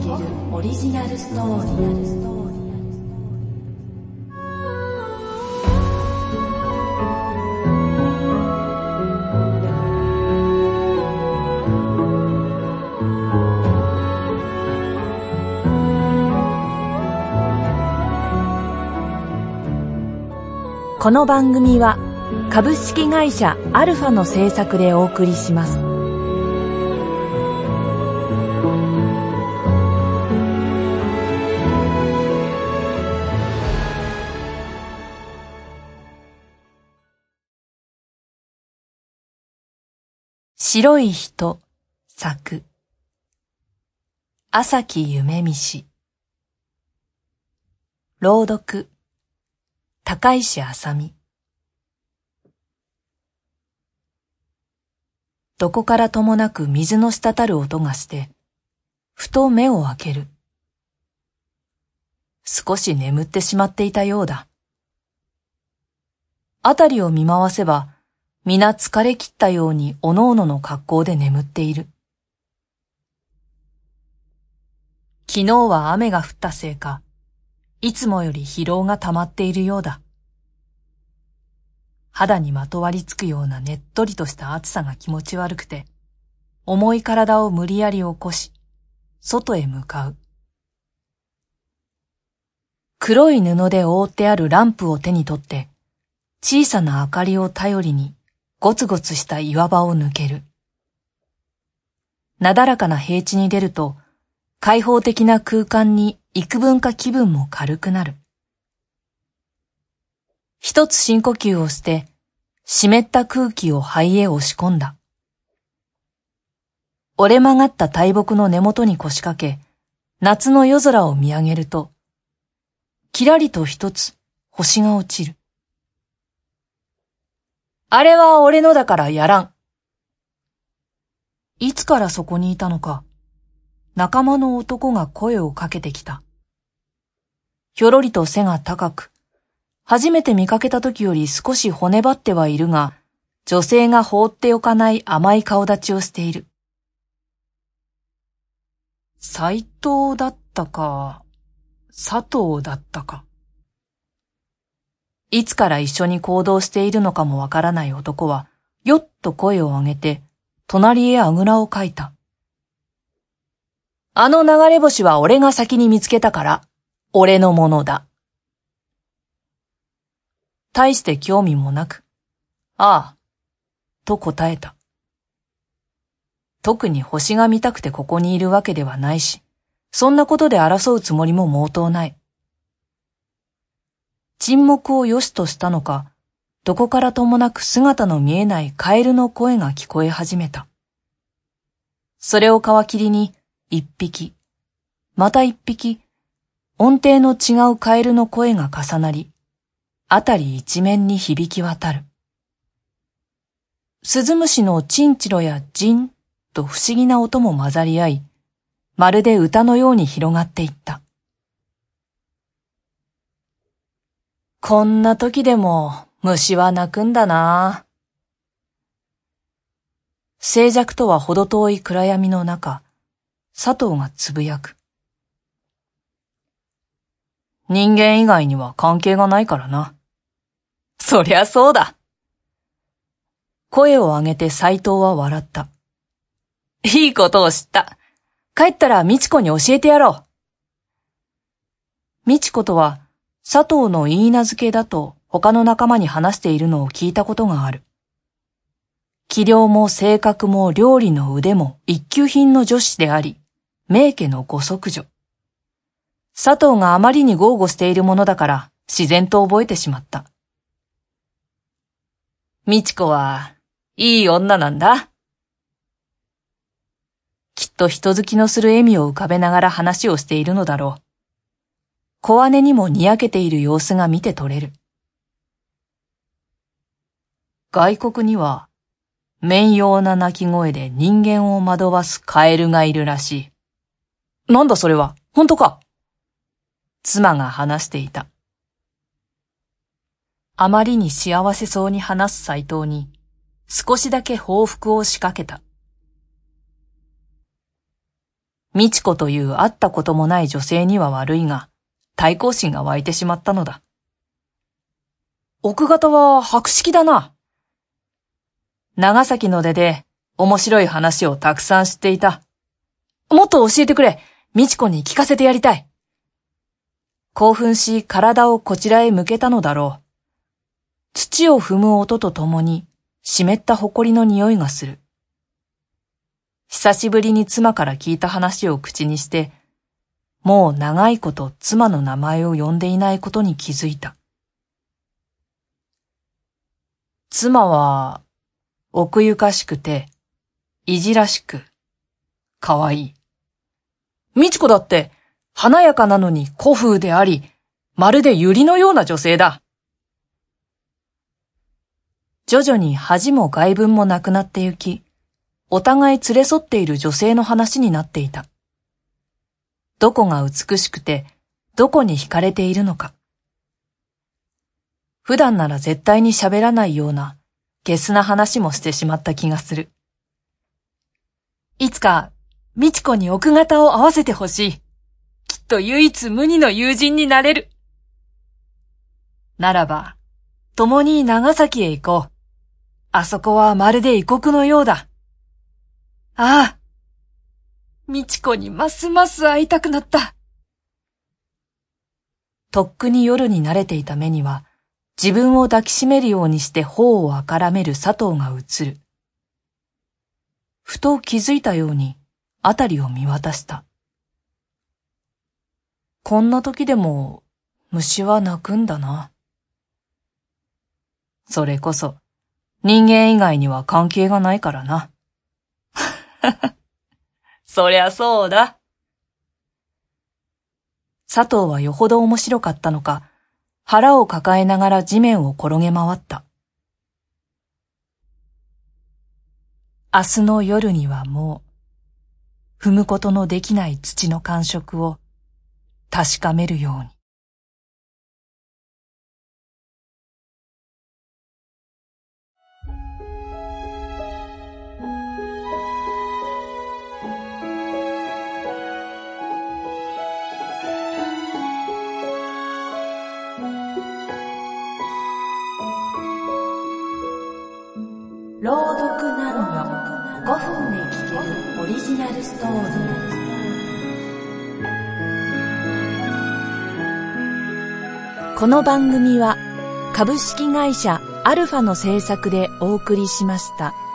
オリジナルストーリー。この番組は株式会社アルファの制作でお送りします。白い人作朝木夢見氏、朗読高石あさみ。どこからともなく水の滴る音がして、ふと目を開ける。少し眠ってしまっていたようだ。あたりを見回せば、皆疲れ切ったようにおのおのの格好で眠っている。昨日は雨が降ったせいか、いつもより疲労が溜まっているようだ。肌にまとわりつくようなねっとりとした暑さが気持ち悪くて、重い体を無理やり起こし、外へ向かう。黒い布で覆ってあるランプを手に取って、小さな明かりを頼りにゴツゴツした岩場を抜ける。なだらかな平地に出ると、開放的な空間に幾分か気分も軽くなる。一つ深呼吸をして、湿った空気を肺へ押し込んだ。折れ曲がった大木の根元に腰掛け、夏の夜空を見上げると、きらりと一つ星が落ちる。あれは俺のだからやらん。いつからそこにいたのか、仲間の男が声をかけてきた。ひょろりと背が高く、初めて見かけた時より少し骨張ってはいるが、女性が放っておかない甘い顔立ちをしている。斎藤だったか、佐藤だったか。いつから一緒に行動しているのかもわからない男は、よっと声を上げて、隣へあぐらをかいた。あの流れ星は俺が先に見つけたから、俺のものだ。大して興味もなく、ああ、と答えた。特に星が見たくてここにいるわけではないし、そんなことで争うつもりも毛頭ない。沈黙を良しとしたのか、どこからともなく姿の見えないカエルの声が聞こえ始めた。それを皮切りに、一匹、また一匹、音程の違うカエルの声が重なり、あたり一面に響き渡る。スズムシのチンチロやジンと不思議な音も混ざり合い、まるで歌のように広がっていった。こんな時でも虫は鳴くんだな。静寂とは程遠い暗闇の中、佐藤がつぶやく。人間以外には関係がないからな。そりゃそうだ。声を上げて斎藤は笑った。いいことを知った。帰ったら美智子に教えてやろう。美智子とは佐藤の言い名付けだと他の仲間に話しているのを聞いたことがある。器量も性格も料理の腕も一級品の女子であり、名家のご息女。佐藤があまりに豪語しているものだから自然と覚えてしまった。美智子はいい女なんだ。きっと人好きのする笑みを浮かべながら話をしているのだろう。小姉にもにやけている様子が見て取れる。外国には、面妖な鳴き声で人間を惑わすカエルがいるらしい。なんだそれは、本当か？妻が話していた。あまりに幸せそうに話す斎藤に、少しだけ報復を仕掛けた。 美智子という会ったこともない女性には悪いが、対抗心が湧いてしまったのだ。奥方は博識だな。長崎の出で面白い話をたくさん知っていた。もっと教えてくれ。美智子に聞かせてやりたい。興奮し体をこちらへ向けたのだろう。土を踏む音とともに湿った埃の匂いがする。久しぶりに妻から聞いた話を口にして、もう長いこと妻の名前を呼んでいないことに気づいた。妻は奥ゆかしくて、いじらしく、かわいい。美智子だって華やかなのに古風であり、まるで百合のような女性だ。徐々に恥も外聞もなくなってゆき、お互い連れ添っている女性の話になっていた。どこが美しくて、どこに惹かれているのか。普段なら絶対に喋らないような、ゲスな話もしてしまった気がする。いつか、美智子に奥方を合わせてほしい。きっと唯一無二の友人になれる。ならば、共に長崎へ行こう。あそこはまるで異国のようだ。ああ、美智子にますます会いたくなった。とっくに夜に慣れていた目には、自分を抱きしめるようにして頬をあからめる佐藤が映る。ふと気づいたように、あたりを見渡した。こんな時でも、虫は鳴くんだな。それこそ、人間以外には関係がないからな。そりゃそうだ。佐藤はよほど面白かったのか、腹を抱えながら地面を転げ回った。明日の夜にはもう、踏むことのできない土の感触を確かめるように。朗読なんよ5分で聞けるオリジナルストーリー。この番組は株式会社アルファの制作でお送りしました。